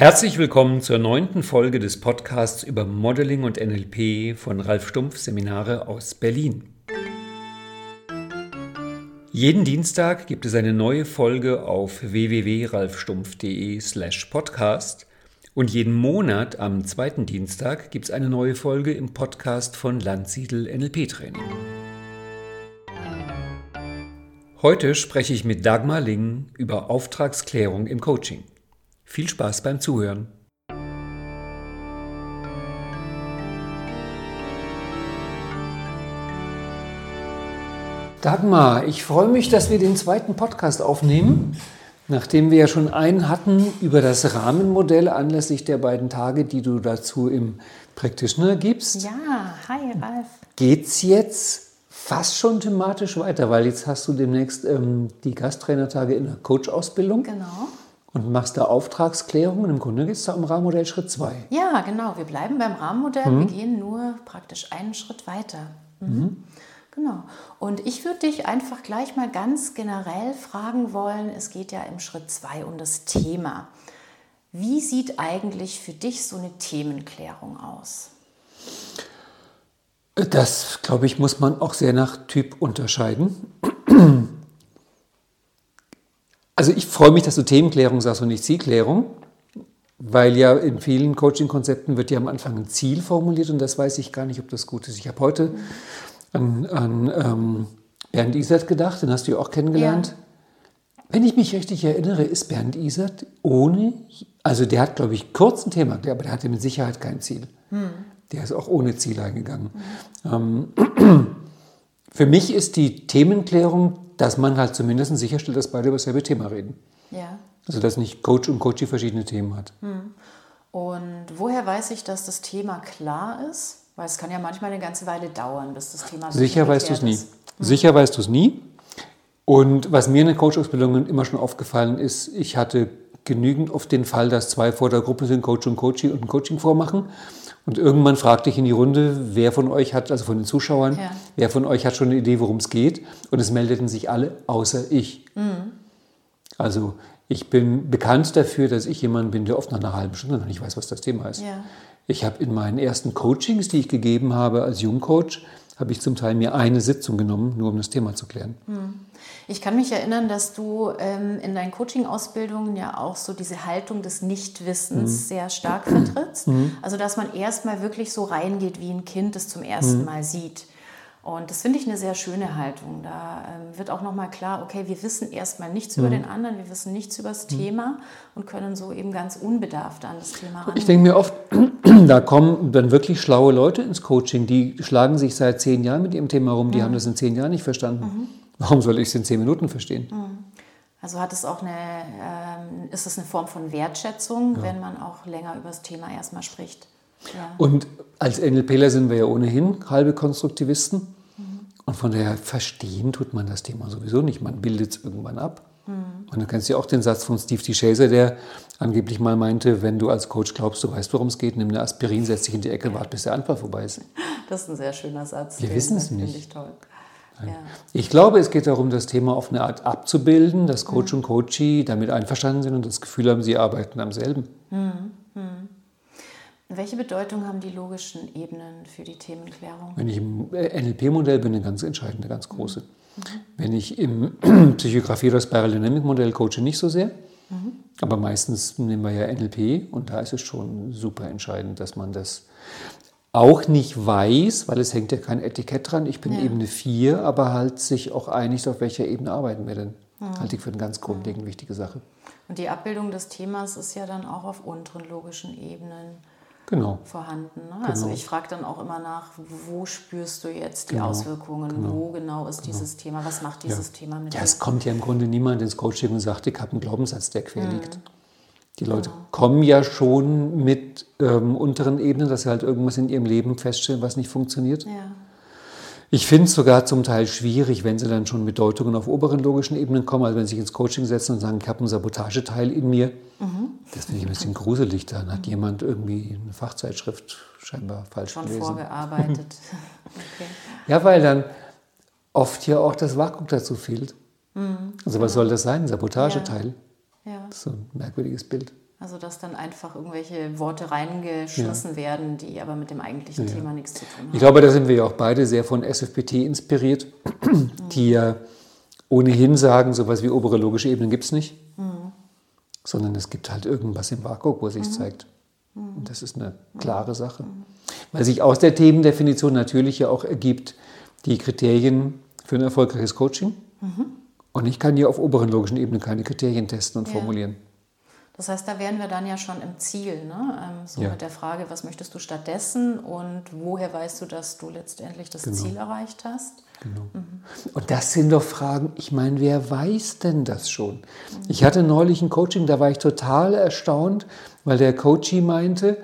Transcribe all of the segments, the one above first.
Herzlich willkommen zur 9. Folge des Podcasts über Modeling und NLP von Ralf Stumpf Seminare aus Berlin. Jeden Dienstag gibt es eine neue Folge auf www.ralfstumpf.de/podcast und jeden Monat am zweiten Dienstag gibt es eine neue Folge im Podcast von Landsiedel NLP Training. Heute spreche ich mit Dagmar Ling über Auftragsklärung im Coaching. Viel Spaß beim Zuhören. Dagmar, ich freue mich, dass wir den zweiten Podcast aufnehmen, nachdem wir ja schon einen hatten über das Rahmenmodell anlässlich der beiden Tage, die du dazu im Practitioner gibst. Ja, hi Ralf. Geht's jetzt fast schon thematisch weiter, weil jetzt hast du demnächst die Gasttrainertage in der Coach-Ausbildung. Genau. Und machst da Auftragsklärung und im Grunde geht es da um Rahmenmodell Schritt 2. Ja, genau. Wir bleiben beim Rahmenmodell. Wir gehen nur praktisch einen Schritt weiter. Genau. Und ich würde dich einfach gleich mal ganz generell fragen wollen, es geht ja im Schritt 2 um das Thema. Wie sieht eigentlich für dich so eine Themenklärung aus? Das, glaube ich, muss man auch sehr nach Typ unterscheiden. Also ich freue mich, dass du Themenklärung sagst und nicht Zielklärung, weil ja in vielen Coaching-Konzepten wird ja am Anfang ein Ziel formuliert und das weiß ich gar nicht, ob das gut ist. Ich habe heute an Bernd Isert gedacht, den hast du ja auch kennengelernt. Ja. Wenn ich mich richtig erinnere, ist Bernd Isert also der hat, glaube ich, kurz ein Thema, aber der hatte mit Sicherheit kein Ziel. Der ist auch ohne Ziel eingegangen. Für mich ist die Themenklärung, dass man halt zumindest sicherstellt, dass beide über dasselbe Thema reden. Ja. Also dass nicht Coach und Coachie verschiedene Themen hat. Und woher weiß ich, dass das Thema klar ist? Weil es kann ja manchmal eine ganze Weile dauern, bis das Thema sicher weißt du es nie. Sicher weißt du es nie. Und was mir in den Coach-Ausbildungen immer schon aufgefallen ist, ich hatte genügend oft den Fall, dass zwei vor der Gruppe sind, Coach und Coachie und ein Coaching vormachen. Und irgendwann fragte ich in die Runde, wer von euch hat, also von den Zuschauern, wer von euch hat schon eine Idee, worum es geht? Und es meldeten sich alle, außer ich. Also ich bin bekannt dafür, dass ich jemand bin, der oft nach einer halben Stunde noch nicht weiß, was das Thema ist. Ja. Ich habe in meinen ersten Coachings, die ich gegeben habe als Jungcoach, habe ich zum Teil mir eine Sitzung genommen, nur um das Thema zu klären. Ich kann mich erinnern, dass du in deinen Coaching-Ausbildungen ja auch so diese Haltung des Nichtwissens sehr stark vertrittst. Also dass man erstmal wirklich so reingeht, wie ein Kind es zum ersten Mal sieht. Und das finde ich eine sehr schöne Haltung. Da wird auch nochmal klar, okay, wir wissen erstmal nichts über den anderen, wir wissen nichts über das Thema und können so eben ganz unbedarft an das Thema rangehen. Ich denke mir oft, da kommen dann wirklich schlaue Leute ins Coaching, die schlagen sich seit 10 Jahren mit ihrem Thema rum, die haben das in 10 Jahren nicht verstanden. Warum soll ich es in 10 Minuten verstehen? Also hat es auch ist es eine Form von Wertschätzung, wenn man auch länger über das Thema erstmal spricht. Ja. Und als NLPler sind wir ja ohnehin halbe Konstruktivisten. Und von daher verstehen tut man das Thema sowieso nicht. Man bildet es irgendwann ab. Und du kennst ja auch den Satz von Steve T. Chaser, der angeblich mal meinte, wenn du als Coach glaubst, du weißt, worum es geht, nimm eine Aspirin, setz dich in die Ecke und warte, bis der Anfall vorbei ist. Das ist ein sehr schöner Satz. Wir wissen es nicht. Finde ich toll. Ja. Ich glaube, es geht darum, das Thema auf eine Art abzubilden, dass Coach und Coachie damit einverstanden sind und das Gefühl haben, sie arbeiten am selben. Welche Bedeutung haben die logischen Ebenen für die Themenklärung? Wenn ich im NLP-Modell bin, eine ganz entscheidende, ganz große. Wenn ich im Psychografie- oder Spiral Dynamic-Modell coache, nicht so sehr. Aber meistens nehmen wir ja NLP und da ist es schon super entscheidend, dass man das auch nicht weiß, weil es hängt ja kein Etikett dran. Ich bin Ebene 4, aber halt sich auch einig, auf welcher Ebene arbeiten wir denn. Halte ich für eine ganz grundlegend wichtige Sache. Und die Abbildung des Themas ist ja dann auch auf unteren logischen Ebenen vorhanden. Ne? Also ich frage dann auch immer nach, wo spürst du jetzt die Auswirkungen? Wo genau ist dieses Thema? Was macht dieses Thema mit dir? Ja, es kommt ja im Grunde niemand ins Coaching und sagt, ich habe einen Glaubenssatz, der quer liegt. Die Leute kommen ja schon mit unteren Ebenen, dass sie halt irgendwas in ihrem Leben feststellen, was nicht funktioniert. Ja. Ich finde es sogar zum Teil schwierig, wenn sie dann schon mit Deutungen auf oberen logischen Ebenen kommen, also wenn sie sich ins Coaching setzen und sagen, ich habe einen Sabotageteil in mir. Das finde ich ein bisschen gruselig. Dann hat jemand irgendwie eine Fachzeitschrift scheinbar falsch gelesen. Schon vorgearbeitet. Okay. Ja, weil dann oft ja auch das Vakuum dazu fehlt. Also was soll das sein? Ein Sabotageteil? Ja. Das ist so ein merkwürdiges Bild. Also dass dann einfach irgendwelche Worte reingeschmissen werden, die aber mit dem eigentlichen Thema nichts zu tun haben. Ich glaube, da sind wir ja auch beide sehr von SFPT inspiriert, die ja ohnehin sagen, sowas wie obere logische Ebenen gibt es nicht, sondern es gibt halt irgendwas im Vakuum, wo es sich zeigt. Und das ist eine klare Sache. Weil sich aus der Themendefinition natürlich ja auch ergibt, die Kriterien für ein erfolgreiches Coaching. Und ich kann hier auf oberen logischen Ebenen keine Kriterien testen und formulieren. Das heißt, da wären wir dann ja schon im Ziel, ne? Mit der Frage, was möchtest du stattdessen und woher weißt du, dass du letztendlich das Ziel erreicht hast? Genau. Und das sind doch Fragen, ich meine, wer weiß denn das schon? Ich hatte neulich ein Coaching, da war ich total erstaunt, weil der Coachie meinte,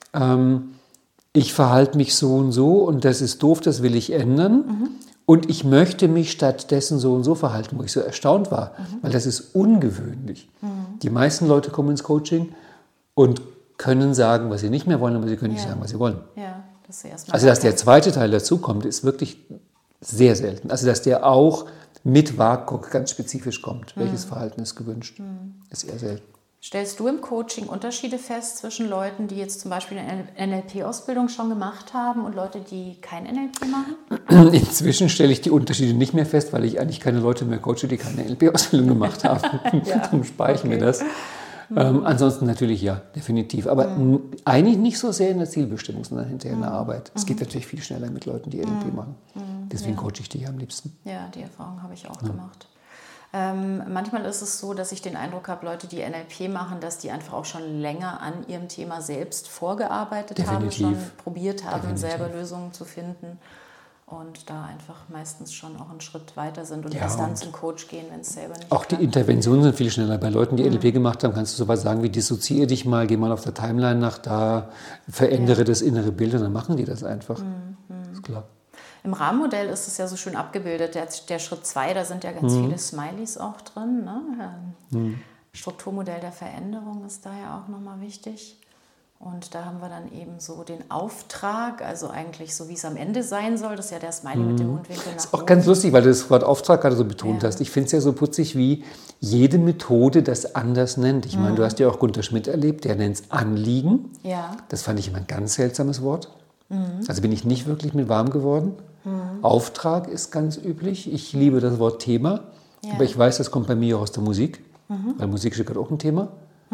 ich verhalte mich so und das ist doof, das will ich ändern. Und ich möchte mich stattdessen so und so verhalten, wo ich so erstaunt war, weil das ist ungewöhnlich. Die meisten Leute kommen ins Coaching und können sagen, was sie nicht mehr wollen, aber sie können nicht sagen, was sie wollen. Ja, also, dass der zweite Teil dazu kommt, ist wirklich sehr selten. Also, dass der auch mit WAKOK ganz spezifisch kommt. Welches Verhalten ist gewünscht, ist eher selten. Stellst du im Coaching Unterschiede fest zwischen Leuten, die jetzt zum Beispiel eine NLP-Ausbildung schon gemacht haben und Leute, die kein NLP machen? Inzwischen stelle ich die Unterschiede nicht mehr fest, weil ich eigentlich keine Leute mehr coache, die keine NLP-Ausbildung gemacht haben. Darum spare ich mir das. Ansonsten natürlich ja, definitiv. Aber eigentlich nicht so sehr in der Zielbestimmung, sondern hinterher in der Arbeit. Es geht natürlich viel schneller mit Leuten, die NLP machen. Deswegen coache ich die am liebsten. Ja, die Erfahrung habe ich auch gemacht. Manchmal ist es so, dass ich den Eindruck habe, Leute, die NLP machen, dass die einfach auch schon länger an ihrem Thema selbst vorgearbeitet haben, schon probiert haben, selber Lösungen zu finden und da einfach meistens schon auch einen Schritt weiter sind und erst dann zum Coach gehen, wenn es selber nicht auch die Interventionen sind viel schneller. Bei Leuten, die NLP gemacht haben, kannst du sowas sagen wie dissoziiere dich mal, geh mal auf der Timeline nach da, verändere das innere Bild und dann machen die das einfach. Ist klar. Im Rahmenmodell ist es ja so schön abgebildet, der Schritt 2, da sind ja ganz viele Smileys auch drin. Ne? Strukturmodell der Veränderung ist da ja auch nochmal wichtig. Und da haben wir dann eben so den Auftrag, also eigentlich so, wie es am Ende sein soll. Das ist ja der Smiley mit dem Mundwinkel nach oben. Das ist auch ganz lustig, weil du das Wort Auftrag gerade so betont hast. Ich finde es ja so putzig, wie jede Methode das anders nennt. Ich meine, du hast ja auch Gunter Schmidt erlebt, der nennt es Anliegen. Ja. Das fand ich immer ein ganz seltsames Wort. Also bin ich nicht wirklich mit warm geworden. Auftrag ist ganz üblich. Ich liebe das Wort Thema, aber ich weiß, das kommt bei mir auch aus der Musik, weil Musikstück hat auch ein Thema.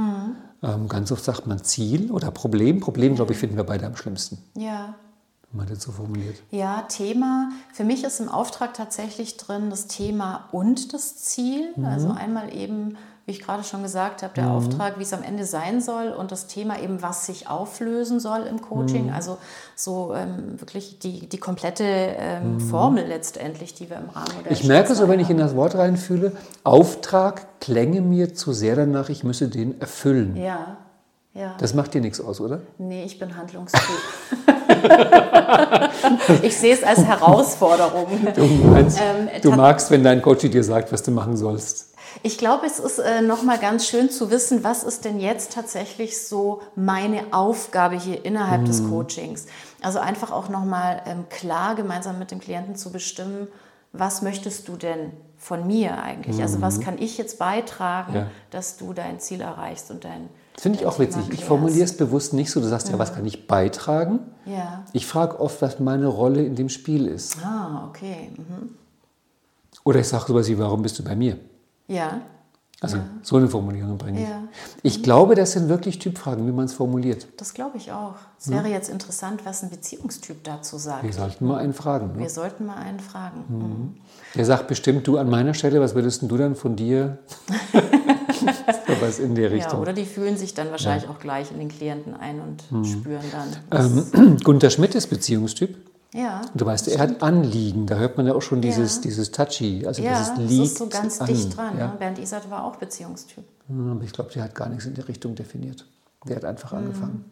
Ganz oft sagt man Ziel oder Problem. Problem, glaube ich, finden wir beide am schlimmsten. Ja. Wenn man das so formuliert. Ja, Thema. Für mich ist im Auftrag tatsächlich drin das Thema und das Ziel. Also einmal eben, wie ich gerade schon gesagt habe, der Auftrag, wie es am Ende sein soll und das Thema eben, was sich auflösen soll im Coaching. Also so wirklich die komplette Formel letztendlich, die wir im Rahmenmodell Ich merke so, wenn ich in das Wort reinfühle, Auftrag klänge mir zu sehr danach, ich müsse den erfüllen. Ja. Das macht dir nichts aus, oder? Nee, ich bin Handlungstyp. Ich sehe es als Herausforderung. Du magst, wenn dein Coach dir sagt, was du machen sollst. Ich glaube, es ist nochmal ganz schön zu wissen, was ist denn jetzt tatsächlich so meine Aufgabe hier innerhalb des Coachings. Also einfach auch nochmal klar gemeinsam mit dem Klienten zu bestimmen, was möchtest du denn von mir eigentlich? Also was kann ich jetzt beitragen, dass du dein Ziel erreichst und dein Finde ich auch witzig. Ich formuliere es bewusst nicht so. Du sagst ja, was kann ich beitragen? Ja. Ich frage oft, was meine Rolle in dem Spiel ist. Ah, okay. Oder ich sage sowas wie, warum bist du bei mir? Ja. Also so eine Formulierung bringe ich. Ja. Ich glaube, das sind wirklich Typfragen, wie man es formuliert. Das glaube ich auch. Es wäre jetzt interessant, was ein Beziehungstyp dazu sagt. Wir sollten mal einen fragen. Ne? Wir sollten mal einen fragen. Der sagt bestimmt, du an meiner Stelle, was würdest du dann von dir? Was in der Richtung. Ja, oder die fühlen sich dann wahrscheinlich auch gleich in den Klienten ein und spüren dann. Gunter Schmidt ist Beziehungstyp. Ja. Du weißt, er hat Anliegen. Da hört man ja auch schon dieses Touchy. Also das liegt ist so ganz dicht dran. Ja. Ne? Bernd Isert war auch Beziehungstyp. Aber ich glaube, der hat gar nichts in der Richtung definiert. Der hat einfach angefangen.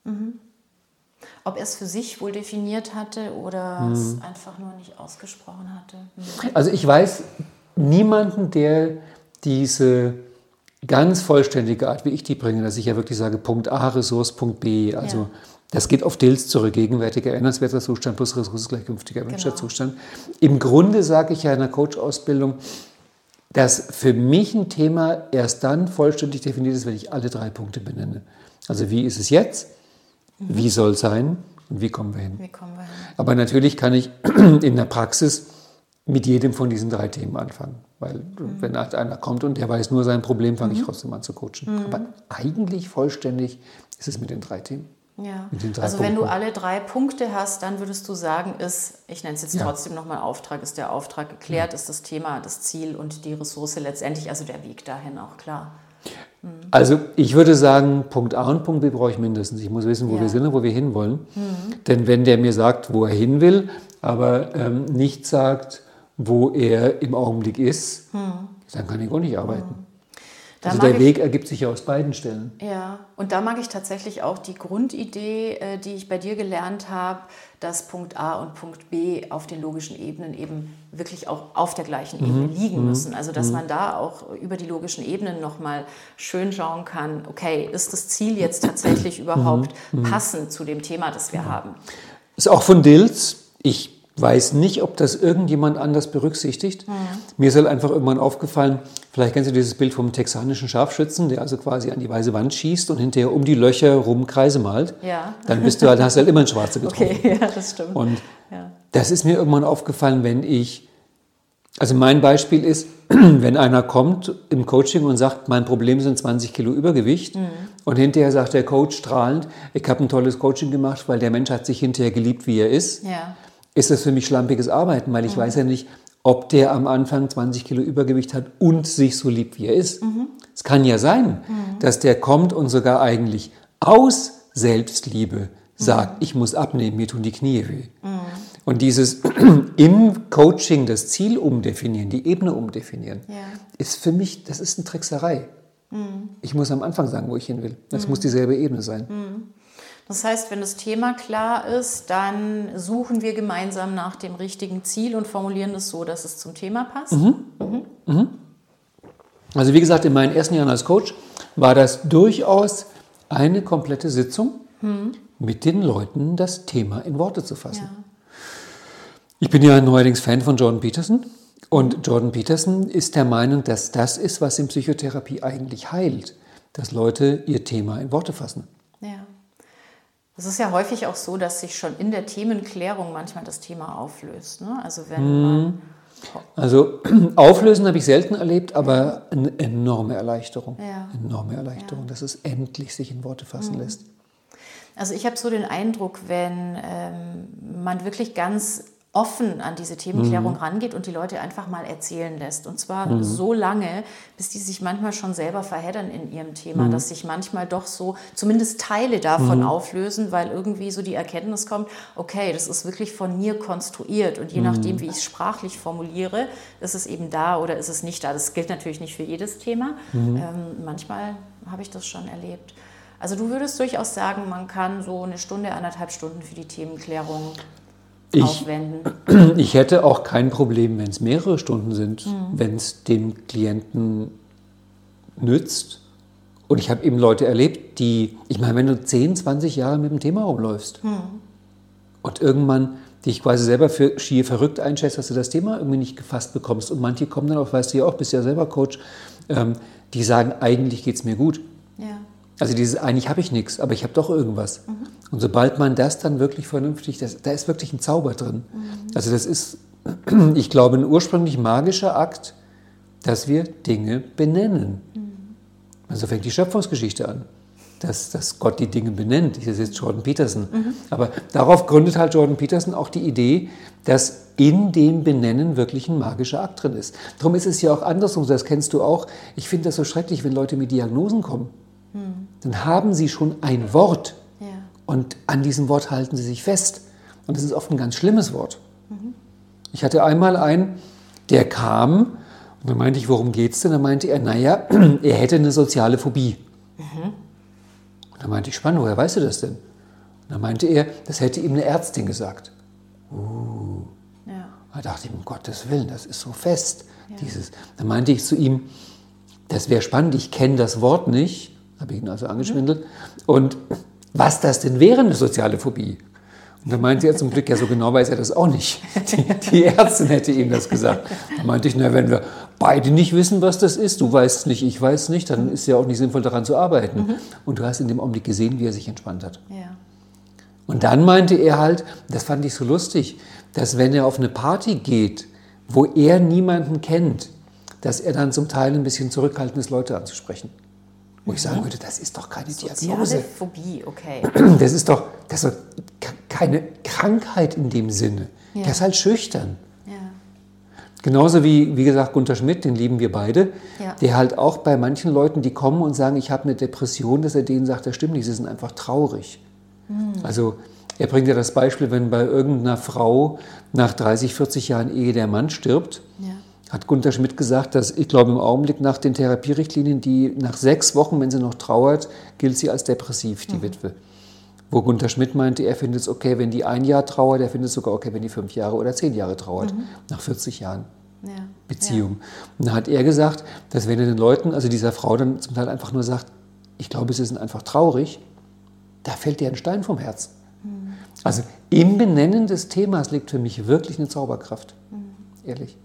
Ob er es für sich wohl definiert hatte oder es einfach nur nicht ausgesprochen hatte. Also ich weiß niemanden, der diese ganz vollständige Art, wie ich die bringe, dass ich ja wirklich sage, Punkt A, Ressource, Punkt B. Also das geht auf Dills zurück, gegenwärtiger erinnernswerter Zustand plus Ressource gleich künftiger erwünschter Zustand. Im Grunde sage ich ja in der Coach-Ausbildung, dass für mich ein Thema erst dann vollständig definiert ist, wenn ich alle 3 Punkte benenne. Also wie ist es jetzt, wie soll es sein und wie kommen wir hin. Aber natürlich kann ich in der Praxis mit jedem von diesen 3 Themen anfangen. Weil wenn halt einer kommt und der weiß nur sein Problem, fange ich trotzdem an zu coachen. Aber eigentlich vollständig ist es mit den 3 Themen. Ja. Also wenn du alle 3 Punkte hast, dann würdest du sagen, ich nenne es jetzt trotzdem nochmal Auftrag, ist der Auftrag geklärt, ist das Thema, das Ziel und die Ressource letztendlich, also der Weg dahin auch klar. Also ich würde sagen, Punkt A und Punkt B brauche ich mindestens. Ich muss wissen, wo wir sind und wo wir hinwollen. Denn wenn der mir sagt, wo er hin will, aber nicht sagt, wo er im Augenblick ist, dann kann ich auch nicht arbeiten. Also der Weg ergibt sich ja aus beiden Stellen. Ja, und da mag ich tatsächlich auch die Grundidee, die ich bei dir gelernt habe, dass Punkt A und Punkt B auf den logischen Ebenen eben wirklich auch auf der gleichen Ebene liegen müssen. Also dass man da auch über die logischen Ebenen nochmal schön schauen kann, okay, ist das Ziel jetzt tatsächlich überhaupt passend zu dem Thema, das wir haben? Ist auch von Dills. Ich weiß nicht, ob das irgendjemand anders berücksichtigt. Mir ist halt einfach irgendwann aufgefallen, vielleicht kennst du dieses Bild vom texanischen Scharfschützen, der also quasi an die weiße Wand schießt und hinterher um die Löcher rum Kreise malt. Ja. Dann hast du halt immer ein Schwarze getroffen. Okay, ja, das stimmt. Und das ist mir irgendwann aufgefallen, also mein Beispiel ist, wenn einer kommt im Coaching und sagt, mein Problem sind 20 Kilo Übergewicht und hinterher sagt der Coach strahlend, ich habe ein tolles Coaching gemacht, weil der Mensch hat sich hinterher geliebt, wie er ist. Ja. Ist das für mich schlampiges Arbeiten, weil ich weiß ja nicht, ob der am Anfang 20 Kilo Übergewicht hat und sich so liebt, wie er ist. Es kann ja sein, dass der kommt und sogar eigentlich aus Selbstliebe sagt, ich muss abnehmen, mir tun die Knie weh. Und dieses im Coaching das Ziel umdefinieren, die Ebene umdefinieren, ist für mich, das ist eine Trickserei. Ich muss am Anfang sagen, wo ich hin will. Das muss dieselbe Ebene sein. Das heißt, wenn das Thema klar ist, dann suchen wir gemeinsam nach dem richtigen Ziel und formulieren es so, dass es zum Thema passt. Also wie gesagt, in meinen ersten Jahren als Coach war das durchaus eine komplette Sitzung, mit den Leuten das Thema in Worte zu fassen. Ja. Ich bin ja neuerdings Fan von Jordan Peterson und Jordan Peterson ist der Meinung, dass das ist, was in Psychotherapie eigentlich heilt, dass Leute ihr Thema in Worte fassen. Ja. Es ist ja häufig auch so, dass sich schon in der Themenklärung manchmal das Thema auflöst. Ne? Also Also auflösen habe ich selten erlebt, aber eine enorme Erleichterung. Ja. Enorme Erleichterung, dass es endlich sich in Worte fassen lässt. Also ich habe so den Eindruck, wenn man wirklich ganz offen an diese Themenklärung rangeht und die Leute einfach mal erzählen lässt. Und zwar so lange, bis die sich manchmal schon selber verheddern in ihrem Thema, dass sich manchmal doch so zumindest Teile davon auflösen, weil irgendwie so die Erkenntnis kommt, okay, das ist wirklich von mir konstruiert und je nachdem, wie ich es sprachlich formuliere, ist es eben da oder ist es nicht da. Das gilt natürlich nicht für jedes Thema. Manchmal habe ich das schon erlebt. Also du würdest durchaus sagen, man kann so 1 Stunde, 1,5 Stunden für die Themenklärung aufwenden. Ich hätte auch kein Problem, wenn es mehrere Stunden sind, wenn es dem Klienten nützt. Und ich habe eben Leute erlebt, ich meine, wenn du 10, 20 Jahre mit dem Thema rumläufst und irgendwann dich quasi selber für schier verrückt einschätzt, dass du das Thema irgendwie nicht gefasst bekommst. Und manche kommen dann auch, weißt du ja auch, bist ja selber Coach, die sagen, eigentlich geht es mir gut. Ja. Also eigentlich habe ich nichts, aber ich habe doch irgendwas. Und sobald man das dann wirklich vernünftig, da ist wirklich ein Zauber drin. Also das ist, ich glaube, ein ursprünglich magischer Akt, dass wir Dinge benennen. Also fängt die Schöpfungsgeschichte an, dass Gott die Dinge benennt. Das ist jetzt Jordan Peterson. Aber darauf gründet halt Jordan Peterson auch die Idee, dass in dem Benennen wirklich ein magischer Akt drin ist. Darum ist es ja auch andersrum, das kennst du auch. Ich finde das so schrecklich, wenn Leute mit Diagnosen kommen. Dann haben sie schon ein Wort und an diesem Wort halten sie sich fest. Und das ist oft ein ganz schlimmes Wort. Ich hatte einmal einen, der kam und dann meinte ich, worum geht's denn? Dann meinte er, naja, er hätte eine soziale Phobie. Und dann meinte ich, spannend, woher weißt du das denn? Und dann meinte er, das hätte ihm eine Ärztin gesagt. Da dachte ich, um Gottes Willen, das ist so fest. Dann meinte ich zu ihm, das wäre spannend, ich kenne das Wort nicht. Habe ich ihn also angeschwindelt. Und was das denn wäre, eine soziale Phobie? Und da meinte er zum Glück, ja, so genau weiß er das auch nicht. Die Ärztin hätte ihm das gesagt. Da meinte ich, na, wenn wir beide nicht wissen, was das ist, du weißt es nicht, ich weiß es nicht, dann ist es ja auch nicht sinnvoll, daran zu arbeiten. Und du hast in dem Augenblick gesehen, wie er sich entspannt hat. Ja. Und dann meinte er halt, das fand ich so lustig, dass wenn er auf eine Party geht, wo er niemanden kennt, dass er dann zum Teil ein bisschen zurückhaltend ist, Leute anzusprechen. Wo ich sagen würde, das ist doch keine Diagnose. Soziale Phobie, okay. Das ist doch keine Krankheit in dem Sinne. Ja. Der ist halt schüchtern. Ja. Genauso wie gesagt, Gunter Schmidt, den lieben wir beide, Ja. der halt auch bei manchen Leuten, die kommen und sagen, ich habe eine Depression, dass er denen sagt, das stimmt nicht, sie sind einfach traurig. Also er bringt ja das Beispiel, wenn bei irgendeiner Frau nach 30, 40 Jahren Ehe der Mann stirbt, Ja. hat Gunter Schmidt gesagt, dass, ich glaube im Augenblick nach den Therapierichtlinien, die nach 6 Wochen, wenn sie noch trauert, gilt sie als depressiv, die Witwe. Wo Gunter Schmidt meinte, er findet es okay, wenn die 1 Jahr trauert, er findet es sogar okay, wenn die 5 Jahre oder 10 Jahre trauert, nach 40 Jahren Ja. Beziehung. Und da hat er gesagt, dass wenn er den Leuten, also dieser Frau dann zum Teil einfach nur sagt, ich glaube, sie sind einfach traurig, da fällt dir ein Stein vom Herz. Also im Benennen des Themas liegt für mich wirklich eine Zauberkraft. Ehrlich.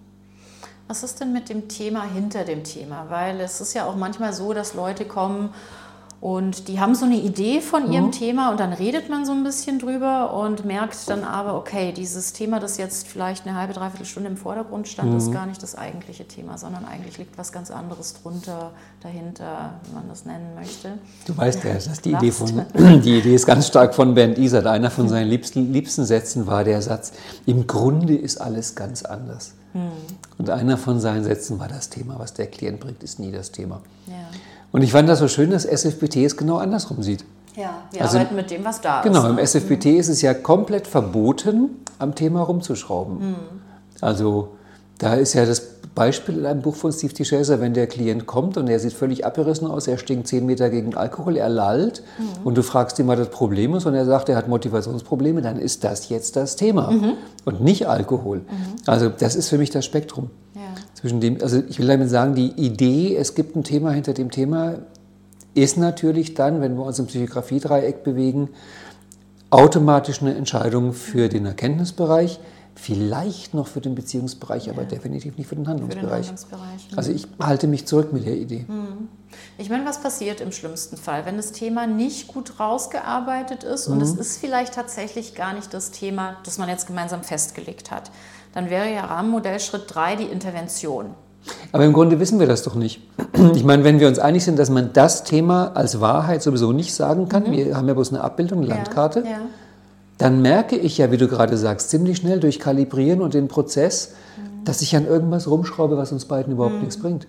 Was ist denn mit dem Thema hinter dem Thema? Weil es ist ja auch manchmal so, dass Leute kommen und die haben so eine Idee von ihrem Thema und dann redet man so ein bisschen drüber und merkt dann aber, okay, dieses Thema, das jetzt vielleicht eine halbe, dreiviertel Stunde im Vordergrund stand, ist gar nicht das eigentliche Thema, sondern eigentlich liegt was ganz anderes drunter, dahinter, wie man das nennen möchte. Du weißt ja, dass die Idee ist ganz stark von Bernd Isert. Einer von seinen liebsten Sätzen war der Satz, im Grunde ist alles ganz anders. Und einer von seinen Sätzen war, das Thema, was der Klient bringt, ist nie das Thema. Ja. Und ich fand das so schön, dass SFBT es genau andersrum sieht. Ja, wir arbeiten mit dem, was da ist. Genau, im SFBT ist es ja komplett verboten, am Thema rumzuschrauben. Also da ist ja das Beispiel in einem Buch von Steve T. Chaser, wenn der Klient kommt und er sieht völlig abgerissen aus, er stinkt 10 Meter gegen Alkohol, er lallt und du fragst ihn, was das Problem ist und er sagt, er hat Motivationsprobleme, dann ist das jetzt das Thema und nicht Alkohol. Also das ist für mich das Spektrum. Ja. Zwischen dem, also ich will damit sagen, die Idee, es gibt ein Thema hinter dem Thema, ist natürlich dann, wenn wir uns im Psychografie-Dreieck bewegen, automatisch eine Entscheidung für den Erkenntnisbereich, vielleicht noch für den Beziehungsbereich, aber definitiv nicht für den Handlungsbereich. Also ich halte mich zurück mit der Idee. Ich meine, was passiert im schlimmsten Fall, wenn das Thema nicht gut rausgearbeitet ist und es ist vielleicht tatsächlich gar nicht das Thema, das man jetzt gemeinsam festgelegt hat? Dann wäre ja Rahmenmodell Schritt 3 die Intervention. Aber im Grunde wissen wir das doch nicht. Ich meine, wenn wir uns einig sind, dass man das Thema als Wahrheit sowieso nicht sagen kann, wir haben ja bloß eine Abbildung, eine Landkarte, dann merke ich ja, wie du gerade sagst, ziemlich schnell durch Kalibrieren und den Prozess, dass ich an irgendwas rumschraube, was uns beiden überhaupt nichts bringt.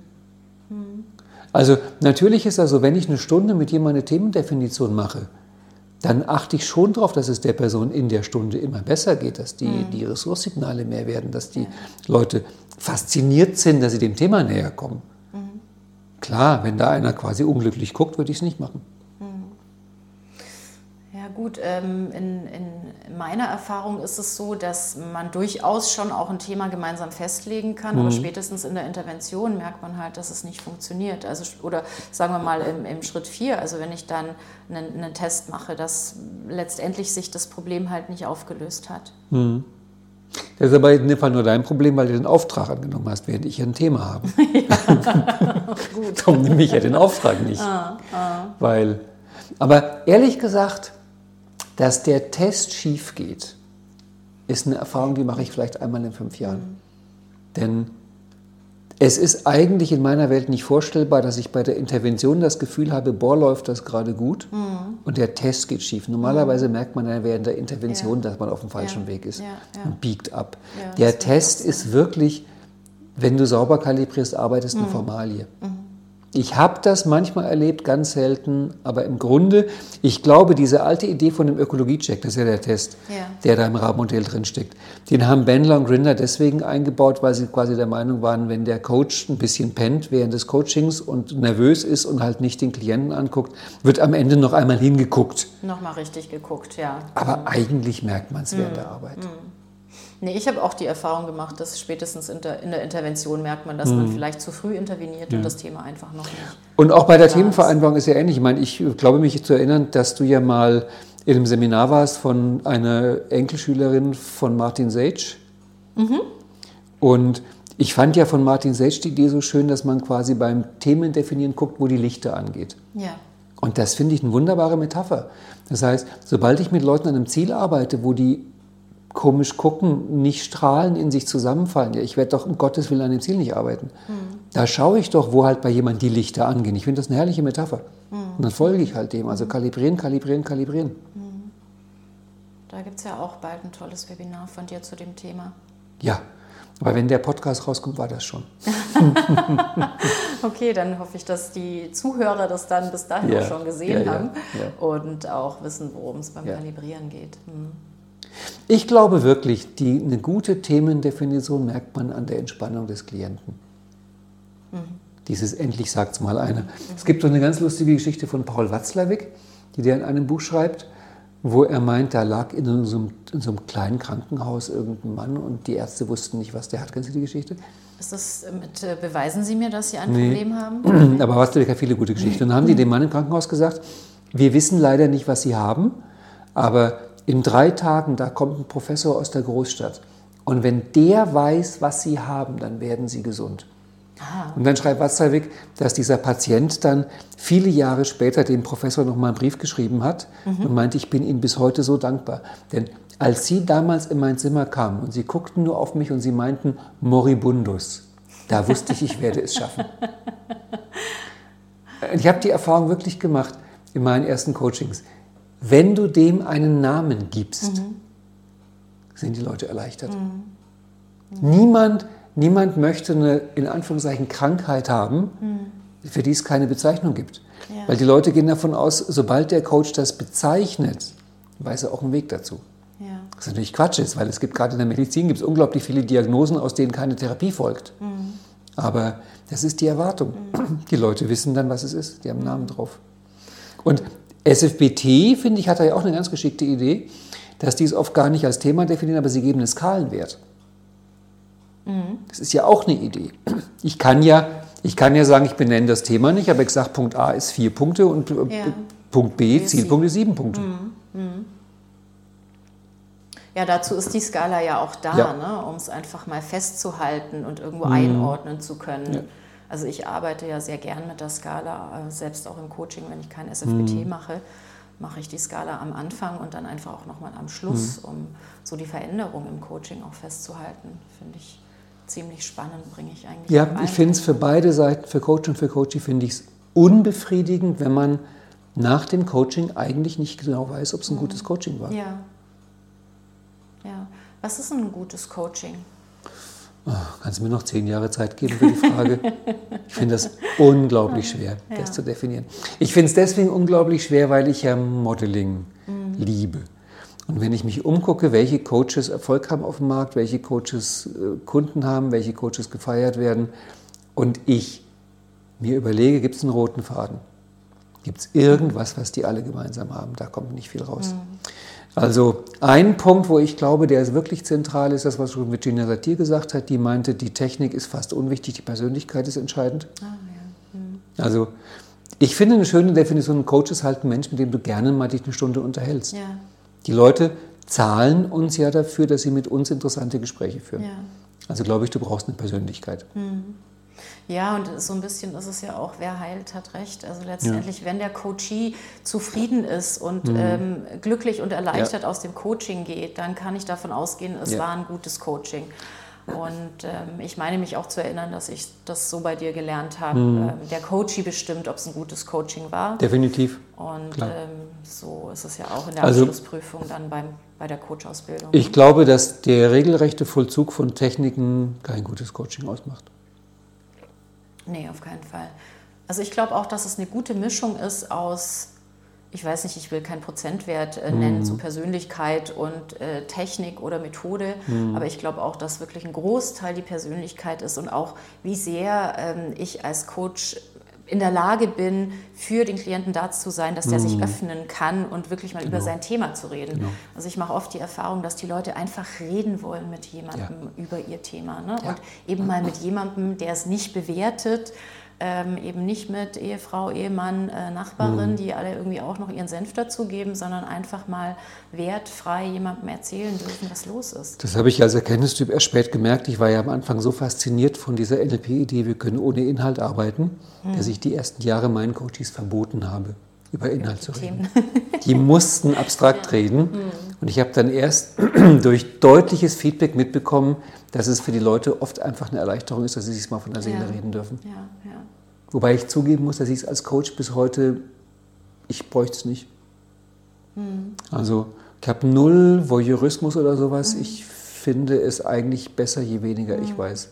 Also natürlich ist das so, wenn ich eine Stunde mit jemandem eine Themendefinition mache, dann achte ich schon darauf, dass es der Person in der Stunde immer besser geht, dass die Ressourcesignale mehr werden, dass die Leute fasziniert sind, dass sie dem Thema näher kommen. Klar, wenn da einer quasi unglücklich guckt, würde ich es nicht machen. Ja gut, in meiner Erfahrung ist es so, dass man durchaus schon auch ein Thema gemeinsam festlegen kann, aber spätestens in der Intervention merkt man halt, dass es nicht funktioniert. Also, oder sagen wir mal im Schritt 4, also wenn ich dann einen Test mache, dass letztendlich sich das Problem halt nicht aufgelöst hat. Das ist aber in dem Fall nur dein Problem, weil du den Auftrag angenommen hast, während ich ja ein Thema habe. Gut. Darum nehme ich ja den Auftrag nicht. Aber ehrlich gesagt, dass der Test schief geht, ist eine Erfahrung, die mache ich vielleicht einmal in 5 Jahren. Denn es ist eigentlich in meiner Welt nicht vorstellbar, dass ich bei der Intervention das Gefühl habe, boah, läuft das gerade gut und der Test geht schief. Normalerweise merkt man ja während der Intervention, dass man auf dem falschen Weg ist und biegt ab. Ja, der Test ist wirklich, wenn du sauber kalibrierst, arbeitest, eine Formalie. Ich habe das manchmal erlebt, ganz selten, aber im Grunde, ich glaube, diese alte Idee von dem Ökologiecheck, das ist ja der Test, der da im Rahmenmodell drinsteckt, den haben Bandler und Grinder deswegen eingebaut, weil sie quasi der Meinung waren, wenn der Coach ein bisschen pennt während des Coachings und nervös ist und halt nicht den Klienten anguckt, wird am Ende noch einmal hingeguckt. Nochmal richtig geguckt, ja. Aber eigentlich merkt man es während der Arbeit. Nee, ich habe auch die Erfahrung gemacht, dass spätestens in der Intervention merkt man, dass man vielleicht zu früh interveniert und das Thema einfach noch nicht. Und auch bei der Themenvereinbarung ist ja ähnlich. Ich meine, ich glaube mich zu erinnern, dass du ja mal in einem Seminar warst von einer Enkelschülerin von Martin Sage. Und ich fand ja von Martin Sage die Idee so schön, dass man quasi beim Themendefinieren guckt, wo die Lichter angeht. Ja. Und das finde ich eine wunderbare Metapher. Das heißt, sobald ich mit Leuten an einem Ziel arbeite, wo die komisch gucken, nicht strahlen, in sich zusammenfallen, ja, ich werde doch um Gottes Willen an dem Ziel nicht arbeiten. Da schaue ich doch, wo halt bei jemandem die Lichter angehen. Ich finde das eine herrliche Metapher. Und dann folge ich halt dem. Also kalibrieren, kalibrieren, kalibrieren. Da gibt es ja auch bald ein tolles Webinar von dir zu dem Thema. Ja, aber wenn der Podcast rauskommt, war das schon. Okay, dann hoffe ich, dass die Zuhörer das dann bis dahin auch schon gesehen haben und auch wissen, worum es beim Kalibrieren geht. Ich glaube wirklich, eine gute Themendefinition merkt man an der Entspannung des Klienten. Dieses endlich sagt's mal einer. Es gibt so eine ganz lustige Geschichte von Paul Watzlawick, die der in einem Buch schreibt, wo er meint, da lag in so einem kleinen Krankenhaus irgendein Mann und die Ärzte wussten nicht, was der hat. Kennst du die Geschichte? Ist das beweisen Sie mir, dass Sie ein Problem haben? Aber Watzlawick hat viele gute Geschichten. Und dann haben die dem Mann im Krankenhaus gesagt, wir wissen leider nicht, was Sie haben, aber in 3 Tagen, da kommt ein Professor aus der Großstadt. Und wenn der weiß, was Sie haben, dann werden Sie gesund. Und dann schreibt Watzlawick, dass dieser Patient dann viele Jahre später dem Professor noch mal einen Brief geschrieben hat und meinte, ich bin Ihnen bis heute so dankbar. Denn als Sie damals in mein Zimmer kamen und Sie guckten nur auf mich und Sie meinten Moribundus, da wusste ich werde es schaffen. Ich habe die Erfahrung wirklich gemacht in meinen ersten Coachings. Wenn du dem einen Namen gibst, sind die Leute erleichtert. Niemand möchte eine, in Anführungszeichen, Krankheit haben, für die es keine Bezeichnung gibt. Ja. Weil die Leute gehen davon aus, sobald der Coach das bezeichnet, weiß er auch einen Weg dazu. Ja. Was natürlich Quatsch ist, weil es gibt gerade in der Medizin gibt's unglaublich viele Diagnosen, aus denen keine Therapie folgt. Aber das ist die Erwartung. Die Leute wissen dann, was es ist. Die haben einen Namen drauf. Und SFBT, finde ich, hat da ja auch eine ganz geschickte Idee, dass die es oft gar nicht als Thema definieren, aber sie geben einen Skalenwert. Das ist ja auch eine Idee. Ich kann ja sagen, ich benenne das Thema nicht, aber ich sage, Punkt A ist 4 Punkte und Punkt B, Zielpunkt ist 7 Punkte. Ja, dazu ist die Skala ja auch da, ne, um es einfach mal festzuhalten und irgendwo einordnen zu können. Ja. Also ich arbeite ja sehr gern mit der Skala, selbst auch im Coaching, wenn ich kein SFBT mache ich die Skala am Anfang und dann einfach auch nochmal am Schluss, um so die Veränderung im Coaching auch festzuhalten. Finde ich ziemlich spannend, bringe ich eigentlich. Ja, ich finde es für beide Seiten, für Coach und für Coachee, finde ich es unbefriedigend, wenn man nach dem Coaching eigentlich nicht genau weiß, ob es ein gutes Coaching war. Ja. Was ist ein gutes Coaching? Oh, kannst du mir noch 10 Jahre Zeit geben für die Frage? Ich finde das unglaublich schwer, das zu definieren. Ich finde es deswegen unglaublich schwer, weil ich ja Modeling liebe. Und wenn ich mich umgucke, welche Coaches Erfolg haben auf dem Markt, welche Coaches Kunden haben, welche Coaches gefeiert werden und ich mir überlege, gibt es einen roten Faden? Gibt es irgendwas, was die alle gemeinsam haben? Da kommt nicht viel raus. Also ein Punkt, wo ich glaube, der ist wirklich zentral, ist das, was schon Virginia Satir gesagt hat. Die meinte, die Technik ist fast unwichtig, die Persönlichkeit ist entscheidend. Also ich finde eine schöne Definition, ein Coach ist halt ein Mensch, mit dem du gerne mal dich eine Stunde unterhältst. Ja. Die Leute zahlen uns ja dafür, dass sie mit uns interessante Gespräche führen. Ja. Also glaube ich, du brauchst eine Persönlichkeit. Ja, und so ein bisschen ist es ja auch, wer heilt, hat recht. Also letztendlich, wenn der Coachee zufrieden ist und glücklich und erleichtert aus dem Coaching geht, dann kann ich davon ausgehen, es war ein gutes Coaching. Und ich meine mich auch zu erinnern, dass ich das so bei dir gelernt habe. Der Coachee bestimmt, ob es ein gutes Coaching war. Definitiv. Und so ist es ja auch in der Abschlussprüfung dann bei der Coach-Ausbildung. Ich glaube, dass der regelrechte Vollzug von Techniken kein gutes Coaching ausmacht. Nee, auf keinen Fall. Also ich glaube auch, dass es eine gute Mischung ist aus, ich weiß nicht, ich will keinen Prozentwert nennen zu Persönlichkeit und Technik oder Methode, aber ich glaube auch, dass wirklich ein Großteil die Persönlichkeit ist und auch, wie sehr ich als Coach in der Lage bin, für den Klienten da zu sein, dass der sich öffnen kann und wirklich mal über sein Thema zu reden. Genau. Also ich mache oft die Erfahrung, dass die Leute einfach reden wollen mit jemandem über ihr Thema. Ne? Und eben mal mit jemandem, der es nicht bewertet, eben nicht mit Ehefrau, Ehemann, Nachbarin, die alle irgendwie auch noch ihren Senf dazugeben, sondern einfach mal wertfrei jemandem erzählen dürfen, was los ist. Das habe ich als Erkenntnistyp erst spät gemerkt. Ich war ja am Anfang so fasziniert von dieser NLP-Idee, wir können ohne Inhalt arbeiten, dass ich die ersten Jahre meinen Coaches verboten habe, über Inhalt zu reden. Die mussten abstrakt reden. Und ich habe dann erst durch deutliches Feedback mitbekommen, dass es für die Leute oft einfach eine Erleichterung ist, dass sie sich mal von der Seele reden dürfen. Wobei ich zugeben muss, dass ich es als Coach bis heute, ich bräuchte es nicht. Also ich habe null Voyeurismus oder sowas. Ich finde es eigentlich besser, je weniger ich weiß.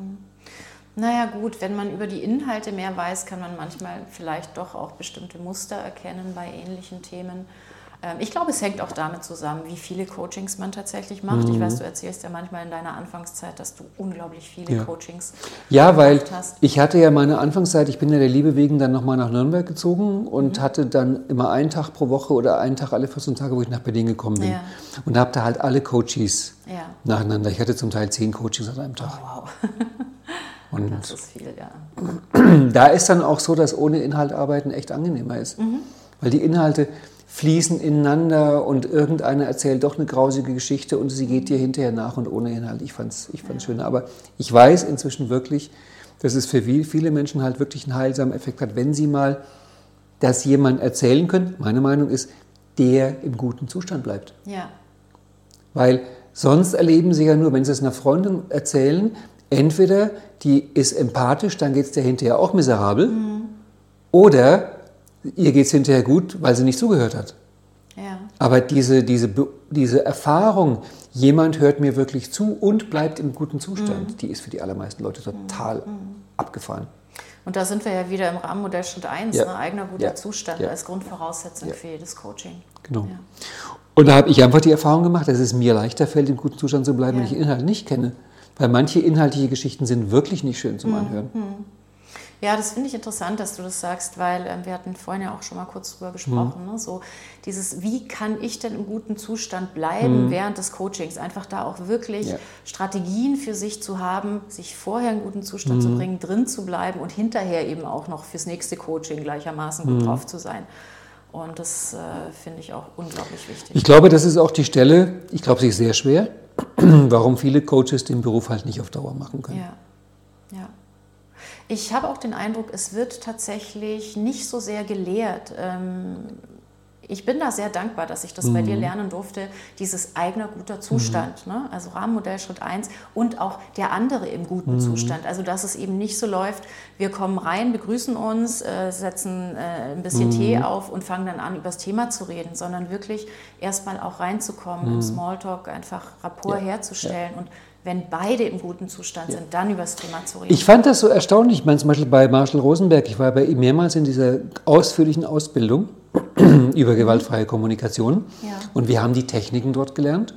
Naja gut, wenn man über die Inhalte mehr weiß, kann man manchmal vielleicht doch auch bestimmte Muster erkennen bei ähnlichen Themen. Ich glaube, es hängt auch damit zusammen, wie viele Coachings man tatsächlich macht. Ich weiß, du erzählst ja manchmal in deiner Anfangszeit, dass du unglaublich viele Coachings weil hast. Ich hatte ja meine Anfangszeit, ich bin ja der Liebe wegen dann nochmal nach Nürnberg gezogen und hatte dann immer einen Tag pro Woche oder einen Tag alle 14 Tage, wo ich nach Berlin gekommen bin. Und habe da halt alle Coaches nacheinander. Ich hatte zum Teil 10 Coachings an einem Tag. Oh, wow. Und das ist viel, ja. Da ist dann auch so, dass ohne Inhalt arbeiten echt angenehmer ist. Weil die Inhalte fließen ineinander und irgendeiner erzählt doch eine grausige Geschichte und sie geht dir hinterher nach und ohne Inhalt. Ich fand's schöner. Aber ich weiß inzwischen wirklich, dass es für viele Menschen halt wirklich einen heilsamen Effekt hat, wenn sie mal das jemand erzählen können. Meine Meinung ist, der im guten Zustand bleibt. Ja. Weil sonst erleben sie ja nur, wenn sie es einer Freundin erzählen, entweder die ist empathisch, dann geht es der hinterher auch miserabel, oder ihr geht es hinterher gut, weil sie nicht zugehört hat. Ja. Aber diese Erfahrung, jemand hört mir wirklich zu und bleibt im guten Zustand, die ist für die allermeisten Leute total abgefahren. Und da sind wir ja wieder im Rahmenmodell Schritt 1, eigener guter Zustand als Grundvoraussetzung für jedes Coaching. Genau. Ja. Und da habe ich einfach die Erfahrung gemacht, dass es mir leichter fällt, im guten Zustand zu bleiben, wenn ich den Inhalt nicht kenne. Weil manche inhaltliche Geschichten sind wirklich nicht schön zum Anhören. Ja, das finde ich interessant, dass du das sagst, weil wir hatten vorhin ja auch schon mal kurz drüber gesprochen. Ne? So dieses, wie kann ich denn im guten Zustand bleiben während des Coachings? Einfach da auch wirklich Strategien für sich zu haben, sich vorher in guten Zustand zu bringen, drin zu bleiben und hinterher eben auch noch fürs nächste Coaching gleichermaßen gut drauf zu sein. Und das finde ich auch unglaublich wichtig. Ich glaube, das ist auch die Stelle, ich glaube, sie ist sehr schwer, warum viele Coaches den Beruf halt nicht auf Dauer machen können. Ja. Ich habe auch den Eindruck, es wird tatsächlich nicht so sehr gelehrt. Ich bin da sehr dankbar, dass ich das bei dir lernen durfte, dieses eigener guter Zustand, ne? Also Rahmenmodell Schritt 1 und auch der andere im guten Zustand. Also dass es eben nicht so läuft, wir kommen rein, begrüßen uns, setzen ein bisschen Tee auf und fangen dann an, über das Thema zu reden, sondern wirklich erstmal auch reinzukommen, im Smalltalk einfach Rapport herzustellen und wenn beide im guten Zustand sind, dann über das Thema zu reden. Ich fand das so erstaunlich. Ich meine zum Beispiel bei Marshall Rosenberg, ich war bei ihm mehrmals in dieser ausführlichen Ausbildung über gewaltfreie Kommunikation und wir haben die Techniken dort gelernt.